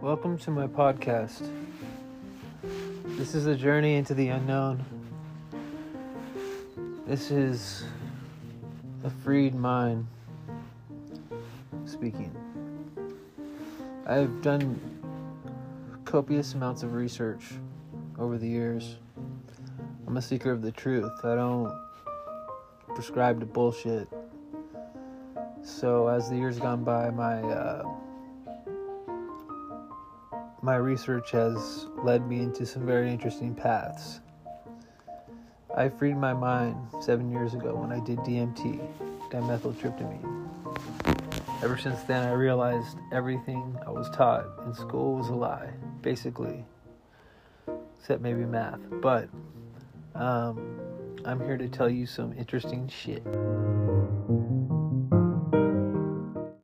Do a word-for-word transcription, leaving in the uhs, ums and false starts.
Welcome to my podcast. This is a journey into the unknown. This is a freed mind speaking. I've done copious amounts of research over the years. I'm a seeker of the truth. I don't prescribe to bullshit. So as the years gone by, my uh, my research has led me into some very interesting paths. I freed my mind seven years ago when I did D M T, dimethyltryptamine. Ever since then, I realized everything I was taught in school was a lie, basically, except maybe math. But um, I'm here to tell you some interesting shit.